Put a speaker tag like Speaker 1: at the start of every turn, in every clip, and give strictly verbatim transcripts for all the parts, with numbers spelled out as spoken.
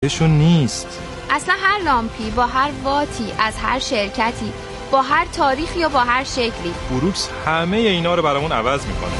Speaker 1: کیفشون نیست.
Speaker 2: اصلا هر لامپی با هر واتی از هر شرکتی با هر تاریخی یا با هر شکلی،
Speaker 1: بروکس همه اینا رو برامون عوض میکنه.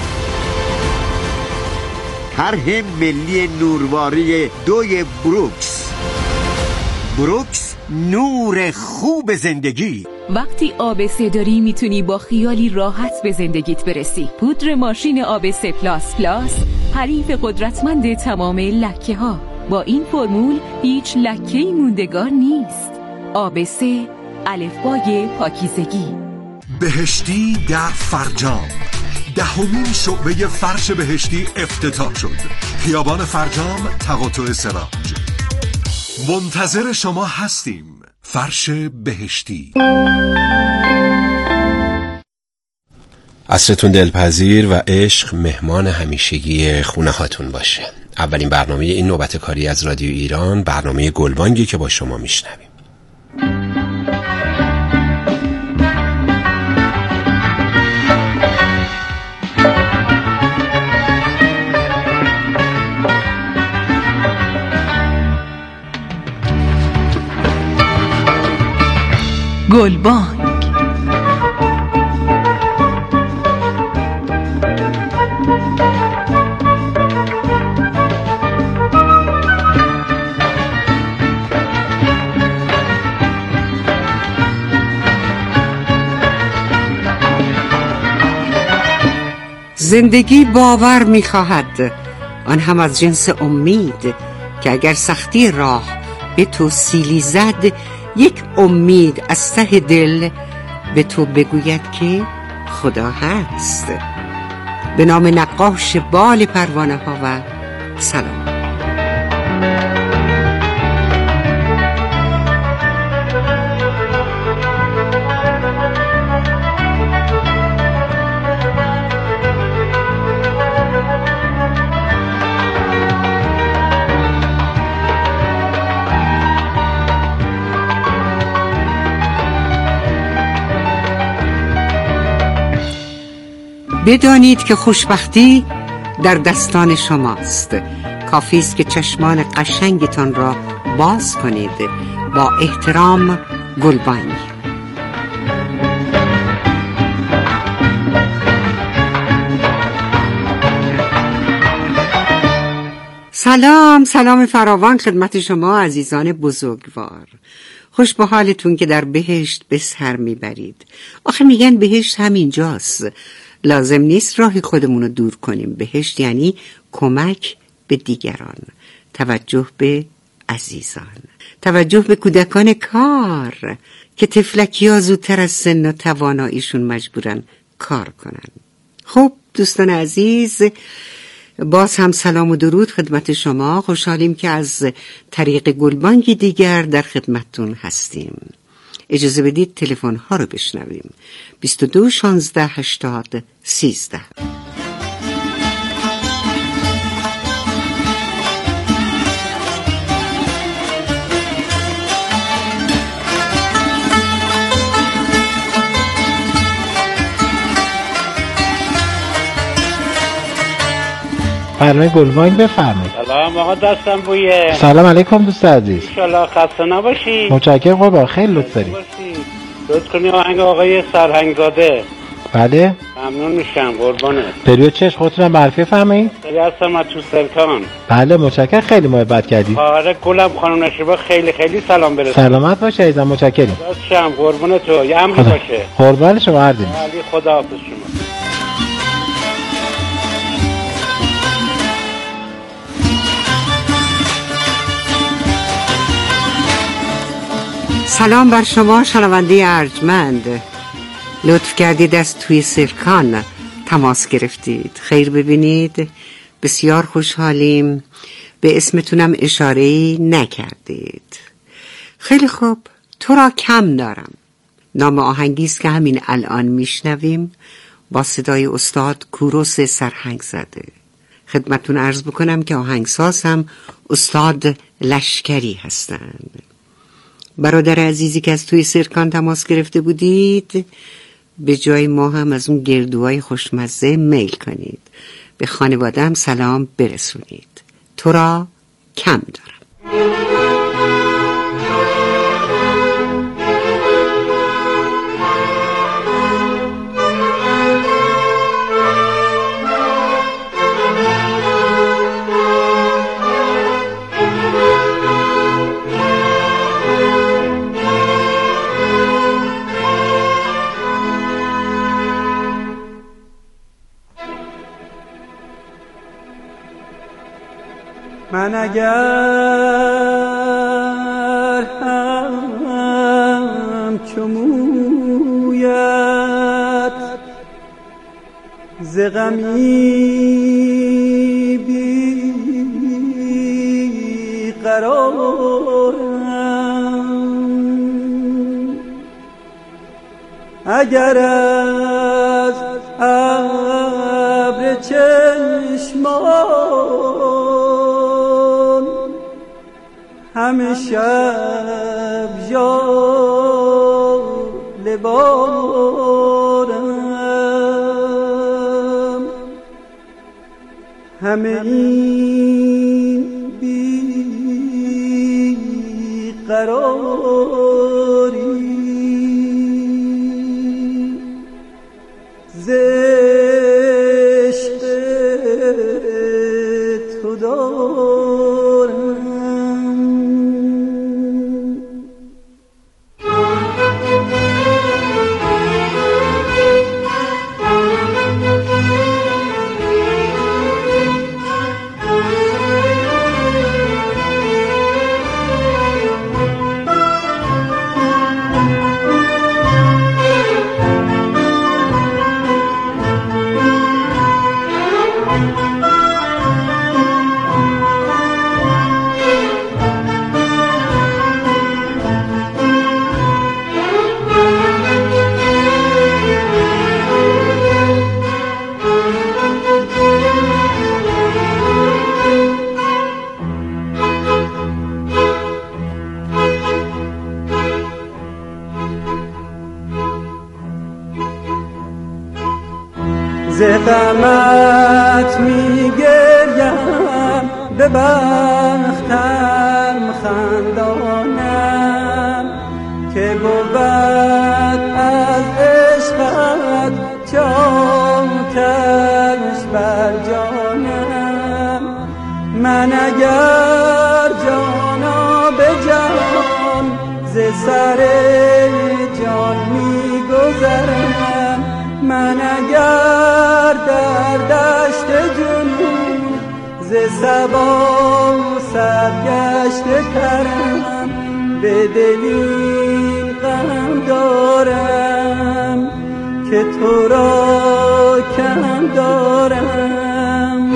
Speaker 3: طرح ملی نورواری دوی بروکس. بروکس، نور خوب زندگی.
Speaker 4: وقتی آ بی سه داری میتونی با خیالی راحت به زندگیت برسی. پودر ماشین آ بی سه پلاس پلاس حریف قدرتمند تمام لکه ها. با این فرمول هیچ لکه‌ای موندگار نیست. آ بی سه، الفبای پاکیزگی.
Speaker 5: بهشتی در فرجام، دهمین شعبه فرش بهشتی افتتاح شد. خیابان فرجام، تقاطع سراج. منتظر شما هستیم. فرش بهشتی.
Speaker 6: عصرتون دلپذیر و عشق مهمان همیشگی خونه هاتون باشه. اولین برنامه این نوبت کاری از رادیو ایران، برنامه گلبانگی که با شما میشنویم.
Speaker 4: گلبانگ.
Speaker 7: زندگی باور می‌خواهد، آن هم از جنس امید، که اگر سختی راه به تو سیلی زد، یک امید از ته دل به تو بگوید که خدا هست. به نام نقاش بال پروانه ها و سلام. بدانید که خوشبختی در دستان شماست. کافی است که چشمان قشنگتان را باز کنید. با احترام، گلبانگ. سلام سلام فراوان خدمت شما عزیزان بزرگوار. خوش به حالتون که در بهشت به سر میبرید. آخه میگن بهشت همینجاست. لازم نیست راه خودمون رو دور کنیم. بهشت یعنی کمک به دیگران، توجه به عزیزان، توجه به کودکان کار که طفلکی ها زودتر از سن و تواناییشون مجبورن کار کنن. خب دوستان عزیز، باز هم سلام و درود خدمت شما. خوشحالیم که از طریق گلبانگی دیگر در خدمتتون هستیم. اجازه بدید تلفن ها رو بشنویم. بیست و دو شانزده هشتاد سیزده.
Speaker 8: برنامه گلبانگ بفرمایید.
Speaker 9: سلام آقا دستم بویه.
Speaker 8: سلام علیکم دوست عزیز.
Speaker 9: انشالله خسته نباشی.
Speaker 8: متشکرم قربان، خیلی لطف داری.
Speaker 9: لطف کنی آهنگ آقای سرهنگزاده.
Speaker 8: بله
Speaker 9: ممنون میشم قربانت.
Speaker 8: پریود چشم خودتونم معرفی فرمایید.
Speaker 9: خیلی هستم از تو سرکان.
Speaker 8: بله متشکرم، خیلی محبت کردی.
Speaker 9: خواهر گلم خانم نشیبا خیلی خیلی سلام برسون.
Speaker 8: سلامت باشه عزیزم، متشکرم.
Speaker 9: شم قربان تو، یه امری باشه.
Speaker 8: قربان شما هردیم.
Speaker 9: علی خدا حافظ شما.
Speaker 7: سلام بر شما شنونده ارجمند. لطف کردید از توی سرکان تماس گرفتید. خیر ببینید، بسیار خوشحالیم. به اسمتونم اشاره‌ای نکردید. خیلی خوب، تو را کم دارم. نام آهنگی است که همین الان میشنویم با صدای استاد کوروش سرهنگزاده. خدمتتون عرض بکنم که آهنگساز هم استاد لشکری هستند. برادر عزیزی که از توی سرکان تماس گرفته بودید، به جای ما هم از اون گردوهای خوشمزه میل کنید. به خانواده هم سلام برسونید. تو را کم دارم.
Speaker 10: من اگر هم چمویت ز غمی بی قرارم، اگر از ابر چشمان همه شب ژاله بارم، همه این بی قراری ز عشق تو دارم. ز غمت می گریم به بختم خندانم که بود از عشقت چاکش بر جانم. من اگر جانا به جان ز سر جان می گذرم، من اگر در دشت جنون ز صبا سرگشته ترم، به دلی غم دارم که تو را کم دارم.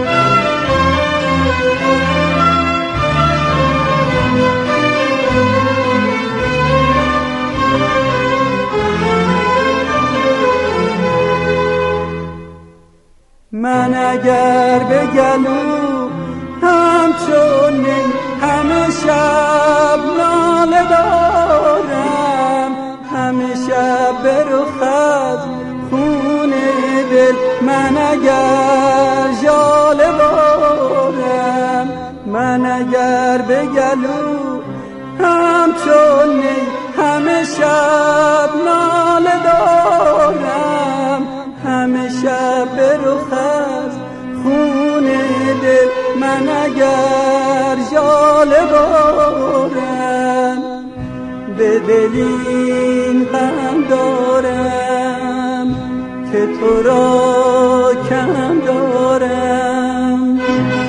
Speaker 10: من اگر به گلو همچون نی همه شب ناله دارم، همه شب به رخت خون دل من اگر ژاله بارم، من اگر به گلو همچون نی همه شب ناله دارم، همه شب به رخت خون دل من اگر ژاله بارم، به دلین غم دارم که تو را کم دارم.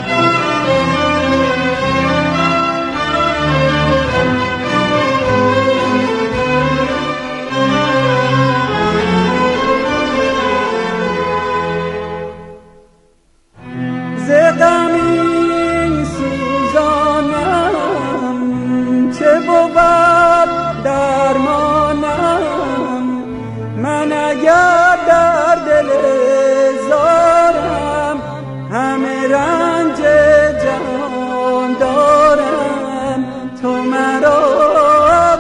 Speaker 10: ز غمی سوزانم چه بود درمانم، من اگر در دل زارم همه رنج جهان دارم، تو مرا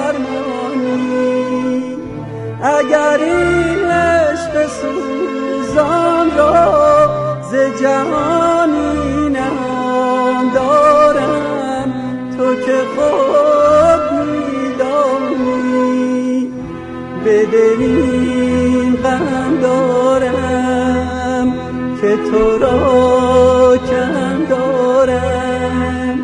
Speaker 10: درمانی. اگر این عشق سوزان را ز جهانی نام دارم، تو که خود میدانی به دلین غم دارم که تو را کم دارم،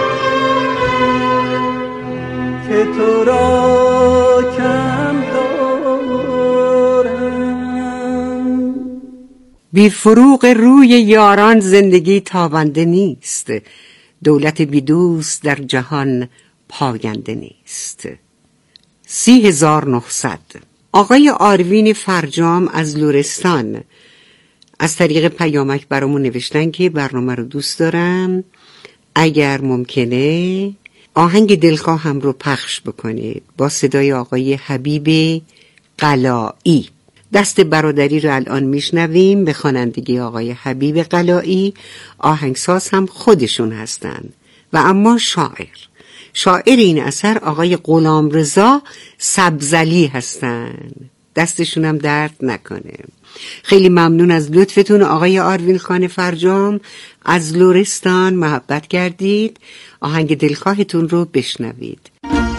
Speaker 10: که تو را کم دارم.
Speaker 7: بی فروغ روی یاران زندگی تابنده نیست، دولت بی دوست در جهان پاینده نیست. سی هزار نهصد. آقای آروین فرجام از لرستان از طریق پیامک برامون نوشتن که برنامه رو دوست دارم، اگر ممکنه آهنگ دلخواهم رو پخش بکنید با صدای آقای حبیب قلایی. دست برادری رو الان میشنویم به خوانندگی آقای حبیب قلایی. آهنگساز هم خودشون هستن و اما شاعر شاعر این اثر آقای غلامرضا سبزلی هستن. دستشون هم درد نکنه. خیلی ممنون از لطفتون آقای آروین خان فرجام از لرستان. محبت کردید. آهنگ دلخواهتون رو بشنوید.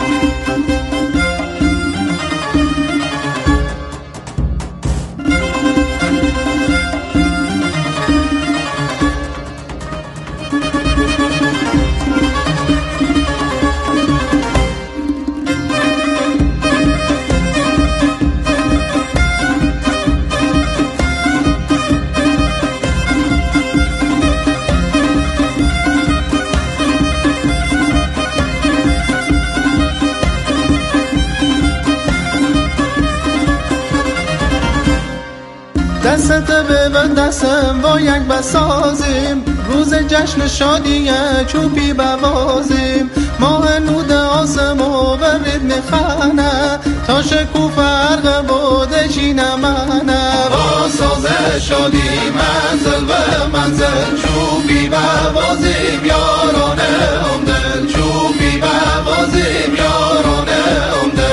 Speaker 11: دستت به دستم با یک بسازیم، روز جشن شادی چوبی بوازیم. ماه نود آسمو برید میخانه، تا شکوف فرق بوده چی نمانه. با ساز شادی منزل و منزل چوبی بوازیم، یارانه هم دل چوبی بوازیم، یارانه هم دل.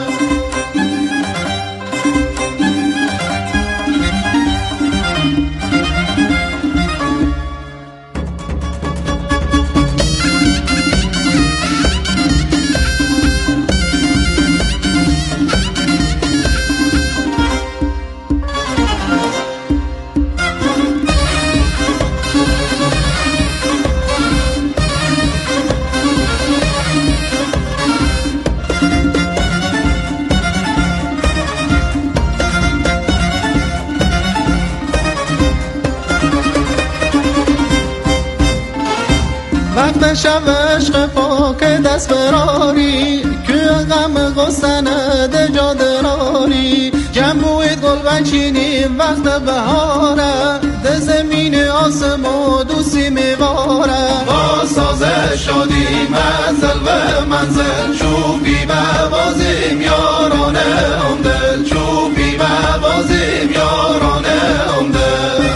Speaker 11: وقت شب عشق پاک دست براری، که غم غستنه ده جادراری. جمعوید گل بچینیم وقت بهاره، ده زمین آسمو دوستی میواره. با ساز شادی منزل و منزل چوبی بوازیم، یارانه هم دل چوبی بوازیم، یارانه هم دل.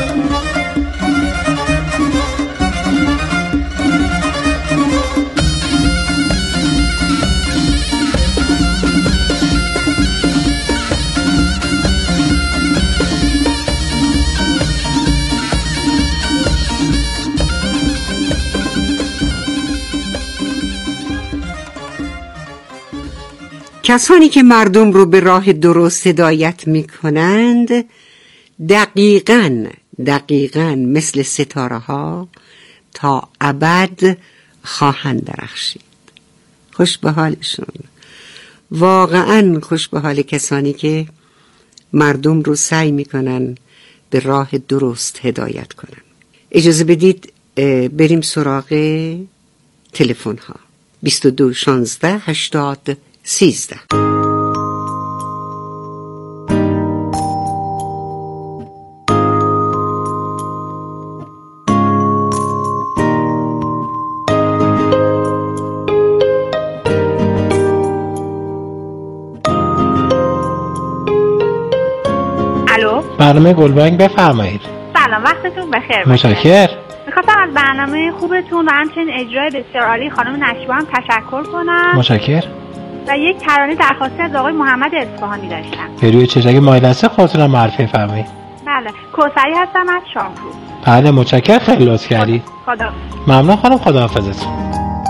Speaker 7: کسانی که مردم رو به راه درست هدایت می کنند دقیقاً دقیقاً مثل ستاره ها تا ابد خواهند درخشید. خوش به حالشون، واقعاً خوش به حال کسانی که مردم رو سعی می کنن به راه درست هدایت کنن. اجازه بدید بریم سراغ تلفن ها. بیست و دو شانزده هشتاد سیزده.
Speaker 2: الو،
Speaker 8: برنامه گلبانگ بفرمایید.
Speaker 2: سلام، وقتتون بخیر.
Speaker 8: متشکرم.
Speaker 2: میخواستم از برنامه خوبتون و همچنین اجرای بسیار عالی خانم نشوا هم تشکر کنم.
Speaker 8: متشکرم.
Speaker 2: و یک ترانه درخواستی از آقای محمد اصفهانی داشتم.
Speaker 8: روی چشم مایل است خاطرم معرفی فرمایید.
Speaker 2: بله، کوثری هستم از شامرو.
Speaker 8: بله متشکرم، خیلی لطف کردید.
Speaker 2: خدا.
Speaker 8: ممنون خانم، خداحافظتون.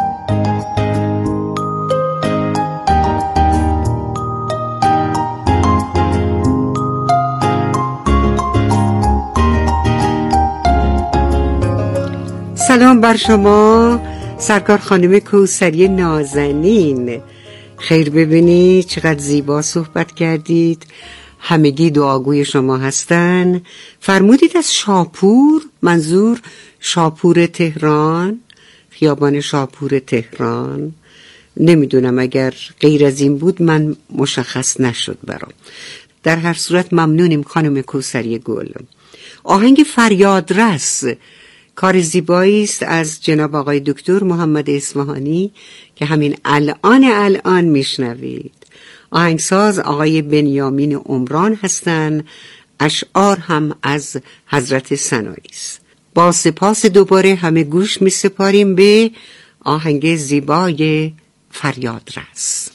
Speaker 7: سلام بر شما سرکار خانم کوثری نازنین. خیر ببینید، چقدر زیبا صحبت کردید. همگی دعاگوی شما هستن. فرمودید از شاپور، منظور شاپور تهران، خیابان شاپور تهران. نمیدونم، اگر غیر از این بود من مشخص نشد برام. در هر صورت ممنونیم خانم کوثری گل. آهنگ فریادرس کار زیبایی است از جناب آقای دکتر محمد اصفهانی که همین الان الان میشنوید. آهنگساز آقای بنیامین عمران هستند. اشعار هم از حضرت ثنایی است. با سپاس دوباره همه گوش می سپاریم به آهنگ زیبای فریادرس.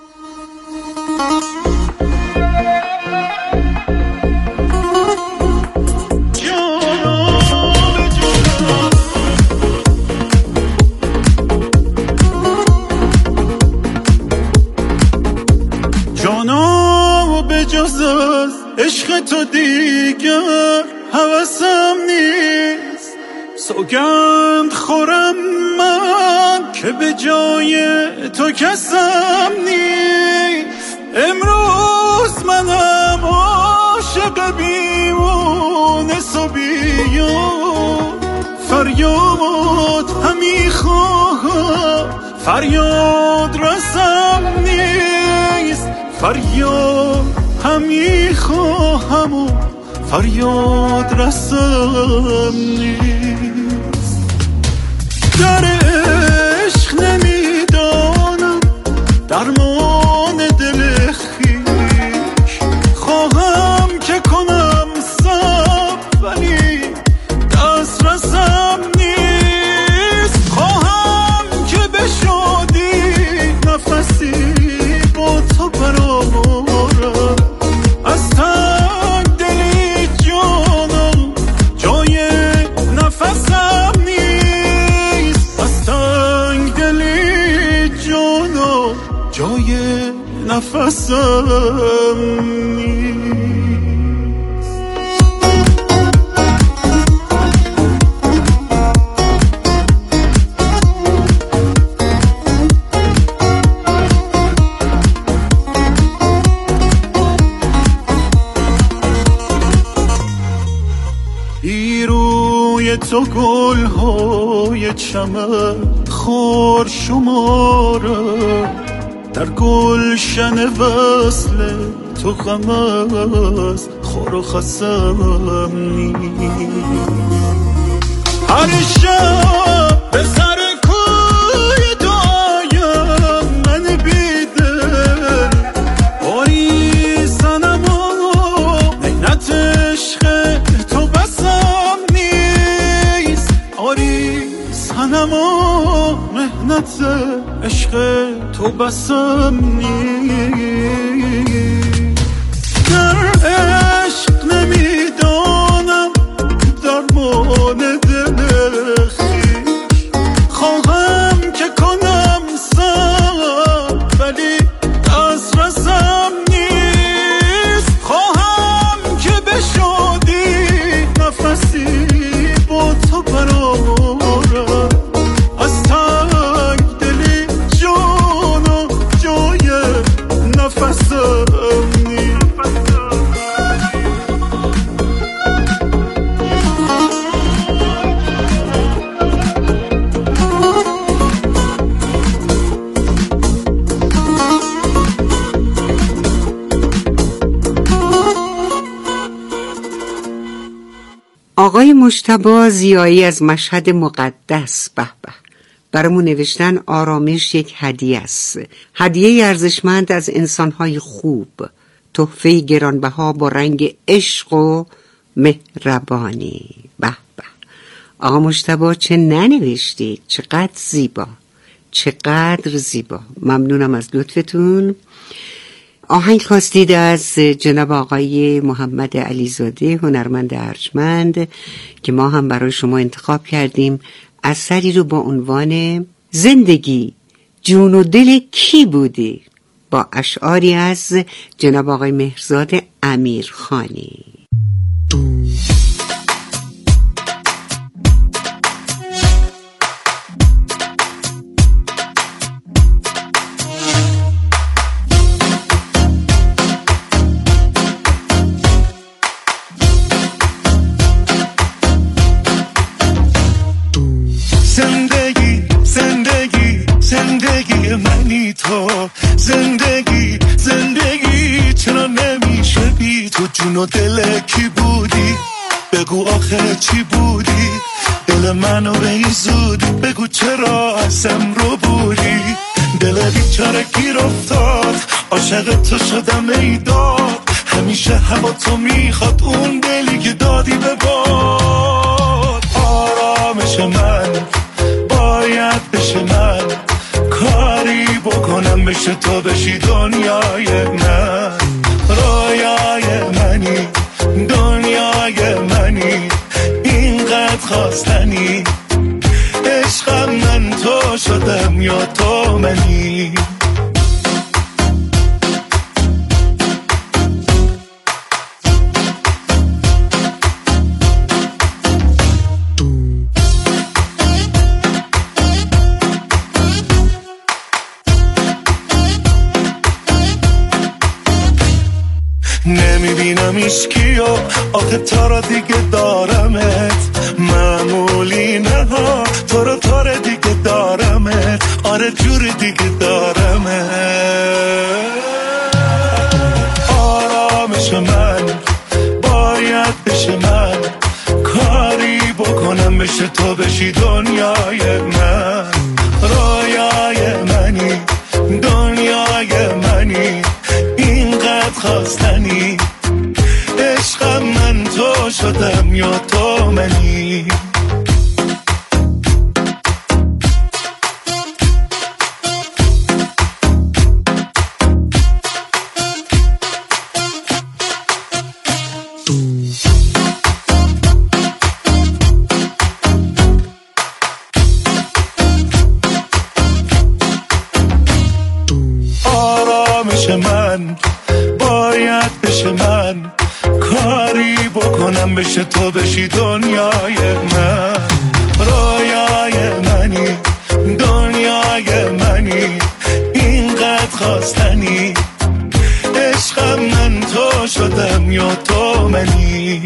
Speaker 11: جانا به جز از عشق تو دیگر هوسم نیست، سوگند خورم من که به جای تو کسم نیست. امروز منم عاشق بیمونه صبیان، فریاد همی خواهم فریاد رسم نیست، فریاد همی خواهم و فریاد رسم نیست. در عشق نمیدانم درمان دل خویش، خواهم که کنم صبر ولی دست رسم نیست. خواهم که بشادی نفسی با تو برآورم، از تنگ دلی جانم جای نفسم نیست، از تنگ دلی جانم جای نفسم نیست. تو گل‌های چمن خار شماره، در گلشن وصل تو غم از خار و خسم نیست. هر شب به سر کوی دعایم من بیدل باری سنم و نینت عشق تو بسم نیست. آری سنم و مهنت عشق تو بسم نیست. در عشق نمیدانم درمان دل خویش، خواهم که کنم صبر ولی دست رسم نیست. خواهم که بشادی نفسی با تو برآورم، از تنگ دلی جانم جای نفسم نیست.
Speaker 7: آقای مجتبی ضیایی از مشهد مقدس به به برامون نوشتن آرامش یک هدیه است، هدیه ارزشمند از انسانهای خوب، تحفه گرانبها با رنگ عشق و مهربانی. به به آقا مجتبی چه ننوشتید، چقدر زیبا، چقدر زیبا. ممنونم از لطفتون. آهنگ خواستید از جناب آقای محمد علیزاده هنرمند ارجمند که ما هم برای شما انتخاب کردیم. اثری رو با عنوان زندگی جون و دل کی بودی با اشعاری از جناب آقای مهرزاد امیرخانی.
Speaker 11: زندگی منی تو، زندگی زندگی چرا نمیشه بی تو؟ جون و دل کی بودی؟ بگو آخه چی بودی؟ دل منو به این زودی بگو چرا ازم رو بودی؟ دل بیچاره گیر افتاد، عاشق تو شدم ای داد، همیشه هوا تو میخواد اون دلی که دادی به باد. آرامش من باید بشه من، کاری بکنم بشه تو بشی دنیای من. رویای منی دنیای منی، اینقدر خواستنی، عشقم من تو شدم یا تو منی. نمیبینم ایشکیو آخه تا را دیگه دارمت، معمولی نه ها تو را تا را دیگه دارمت، آره جور دیگه دارمت. آرامش من باید بشه من، کاری بکنم بشه تو بشی دنیای من. رویای منی دنیای منی، اینقدر خواستنی، عشقم من تو شدم یا تو منی. آرامش من باید بشه من، کاری بکنم بشه تو بشی دنیای من. رویای منی دنیای منی، اینقدر خواستنی، عشقم من تو شدم یا تو منی.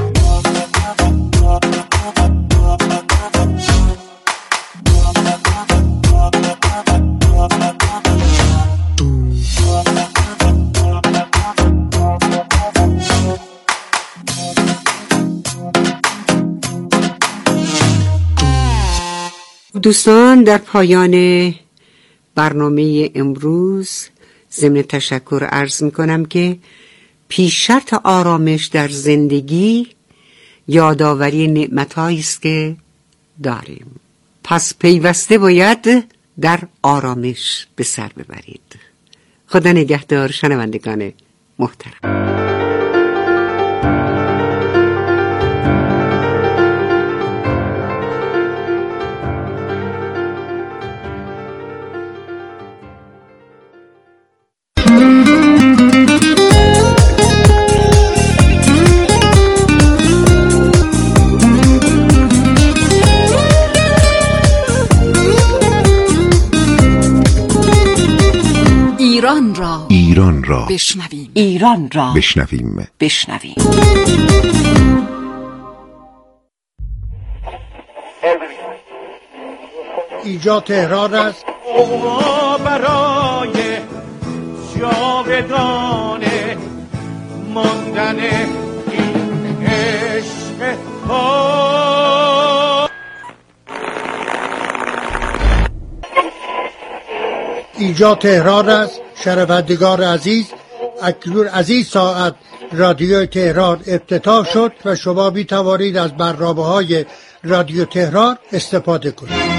Speaker 7: دوستان، در پایان برنامه امروز ضمن تشکر عرض می کنم که پیش شرط آرامش در زندگی یادآوری نعمت‌هایی است که داریم. پس پیوسته باید در آرامش به سر ببرید. خدا نگهدار شنوندگان محترم.
Speaker 4: ایران را
Speaker 5: ایران را
Speaker 4: بشنویم ایران را
Speaker 5: بشنویم
Speaker 4: بشنویم
Speaker 12: اینجا تهران است.
Speaker 10: برای جاودانه ماندن این عشق ها.
Speaker 12: اینجا تهران است. شنوندگان عزیز، اکنون از این ساعت رادیو تهران افتتاح شد و شما می توانید از برنامه‌های رادیو تهران استفاده کنید.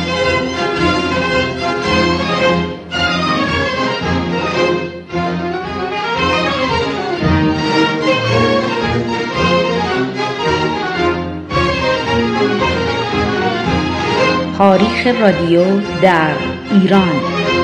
Speaker 13: تاریخ رادیو در ایران.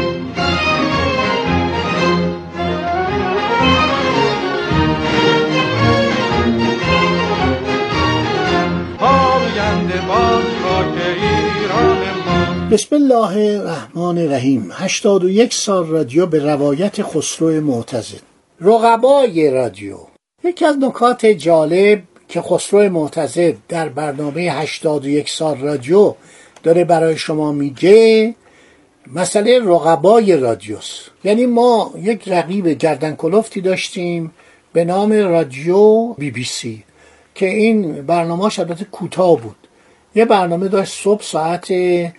Speaker 12: بسم الله الرحمن الرحیم. هشتاد و یک سال رادیو به روایت خسرو معتضد. رقبای رادیو. یکی از نکات جالب که خسرو معتضد در برنامه هشتاد و یک سال رادیو داره برای شما میگه، مسئله رقبای رادیوس. یعنی ما یک رقیب گردن کلفتی داشتیم به نام رادیو بی بی سی که این برنامه‌اش البته کوتاه بود. یه برنامه داشت صبح ساعت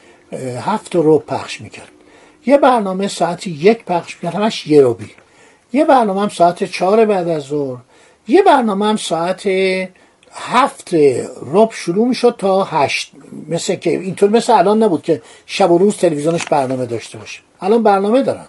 Speaker 12: هفت رو پخش میکرد، یه برنامه ساعت یک پخش میکرد همش یه رو بی، یه برنامه هم ساعت چهار بعد از ظهر، یه برنامه هم ساعت هفت ربع شروع میشد تا هشت. مثل که اینطور مثل الان نبود که شب و روز تلویزیونش برنامه داشته باشه. الان برنامه دارن.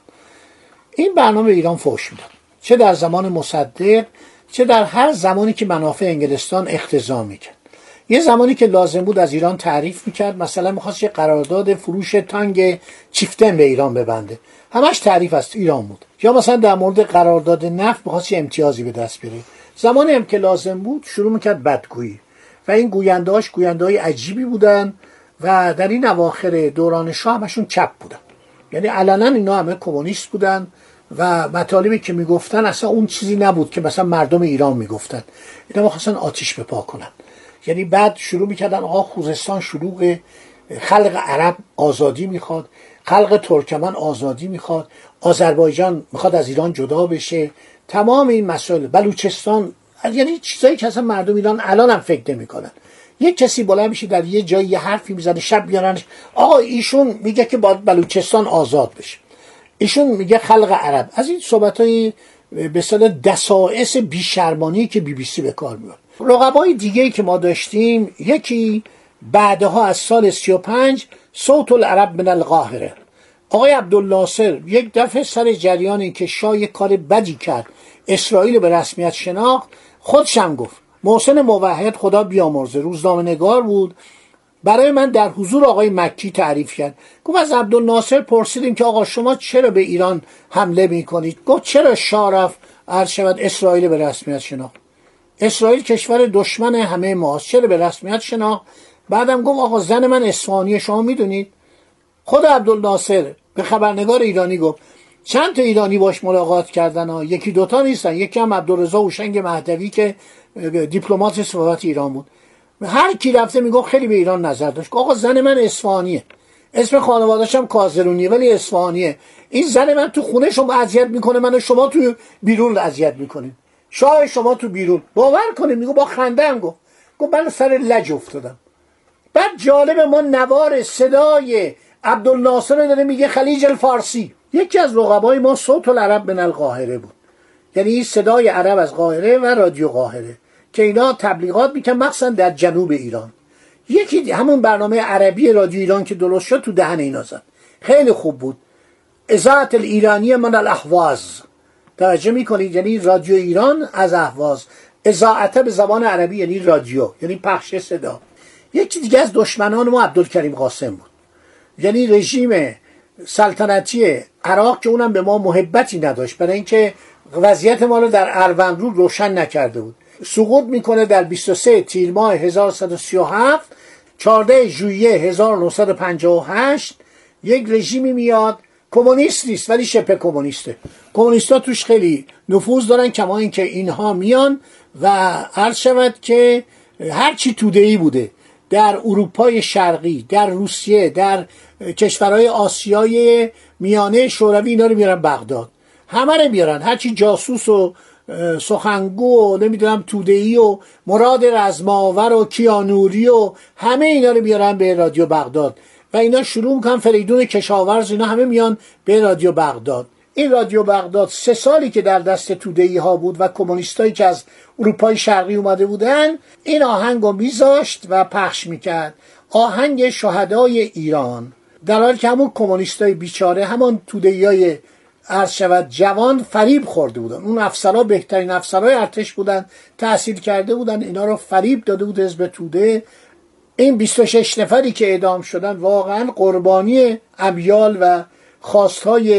Speaker 12: این برنامه ایران فحش میداد، چه در زمان مصدق چه در هر زمانی که منافع انگلستان اقتضا میکرد. یه زمانی که لازم بود از ایران تعریف میکرد، مثلا میخواست یه قرارداد فروش تانک چیفتن به ایران ببنده، همش تعریف از ایران بود. یا مثلا در مورد قرارداد نفت میخواست یه امتیازی به دست بیاره، زمانی هم که لازم بود شروع میکرد بدگویی. و این گویندهاش گوینده‌های عجیبی بودن و در این اواخر دوران شاه همشون چپ بودن، یعنی علنا اینا همه کمونیست بودن و مطالبی که میگفتن اصلا اون چیزی نبود که مثلا مردم ایران میگفتن. اینا می‌خواستن آتش بپا کنن. یعنی بعد شروع میکردن آقا خوزستان شلوغ، خلق عرب آزادی میخواد، خلق ترکمن آزادی میخواد، آذربایجان میخواد از ایران جدا بشه، تمام این مسائل، بلوچستان، یعنی چیزایی که اصلا مردم ایران الان هم فکر نمیکنن. یک کسی بالا میشه در یه جایی یه حرفی میزنه، شب بیارنش آقا ایشون میگه که باید بلوچستان آزاد بشه، ایشون میگه خلق عرب. از این صحبتای به اصطلاح دسائس بیشرمانی که بی بی سی به کار میبره. رقبای دیگه‌ای که ما داشتیم، یکی بعدها از سال سی و پنج صوت العرب من القاهره. آقای عبدالناصر یک دفعه سر جریانی که شاه یک کار بدی کرد، اسرائیل به رسمیت شناخت، خودش هم گفت. محسن موحد خدا بیامرزه روزنامه نگار بود، برای من در حضور آقای مکی تعریف کرد. گفت از عبدالناصر پرسیدیم که آقا شما چرا به ایران حمله میکنید؟ گفت چرا شاه رفت عرض شود اسرائیل به رسمیت شناخت؟ اسرائیل کشور دشمن همه ماست، چرا به رسمیت شناخت؟ بعدم گفت آقا زن من اصفهانیه، شما میدونید؟ خود عبدالناصر به خبرنگار ایرانی گفت چند تا ایرانی باش ملاقات کردن ها، یکی دوتا نیستن، یکی هم عبدالرضا هوشنگ مهدوی که دیپلمات سفارت ایران بود. هر کی رفته میگه خیلی به ایران نظر داشت. آقا زن من اصفهانیه، اسم خانواده‌اش هم کازرونیه ولی اصفهانیه، این زن من تو خونه شما اذیت میکنه، منو شما تو بیرون اذیت میکنید، شاه شما تو بیرون. باور کنید میگه با خنده هم گفت گفت من سر لج افتادم. بعد جالب ما نوار صدای عبدالناصر داره میگه خلیج الفارسی. یکی از رقبای ما صوت العرب من القاهره بود، یعنی صدای عرب از قاهره و رادیو قاهره که اینا تبلیغات میکنن مخصوصا در جنوب ایران. یکی همون برنامه عربی رادیو ایران که درست شد تو دهن اینا زد، خیلی خوب بود. اذاعه الایرانی من الاهواز، توجه میکنید؟ یعنی رادیو ایران از اهواز، اذاعت به زبان عربی یعنی رادیو، یعنی پخش صدا. یکی دیگه از دشمنان ما عبدالکریم قاسم بود، یعنی رژیم سلطنتی عراق که اونم به ما محبتی نداشت، برای اینکه وضعیت ما رو در اروندرود روشن نکرده بود. سقوط میکنه در بیست و سه تیر ماه هزار و صد و سی و هفت، چهاردهم ژوئیه هزار و نهصد و پنجاه و هشت یک رژیمی میاد، کمونیست نیست ولی شبه کمونیسته. کمونیستا توش خیلی نفوذ دارن، کما اینکه اینها میان و عرض شود که هر چی توده‌ای بوده در اروپای شرقی، در روسیه، در کشورهای آسیای میانه شوروی، اینا رو میارن بغداد، همه رو میارن، هرچی جاسوس و سخنگو و نمیدونم توده‌ای و مراد رزماور و کیانوری و همه اینا رو میارن به رادیو بغداد و اینا شروع میکنن فریدون کشاورز، اینا همه میان به رادیو بغداد. این رادیو بغداد سه سالی که در دست توده‌ای ها بود و کمونیستایی که از اروپای شرقی اومده بودن، این آهنگو میذاشت و پخش میکرد، آهنگ شهدای ایران، در حالی که همون کمونیستای بیچاره، همون توده‌ایای عرض شود جوان فریب خورده بودن. اون افسرها بهترین افسرهای ارتش بودن، تحصیل کرده بودن، اینا رو فریب داده بود حزب توده. این بیست و شش نفری که اعدام شدن واقعا قربانی امیال و خواستهای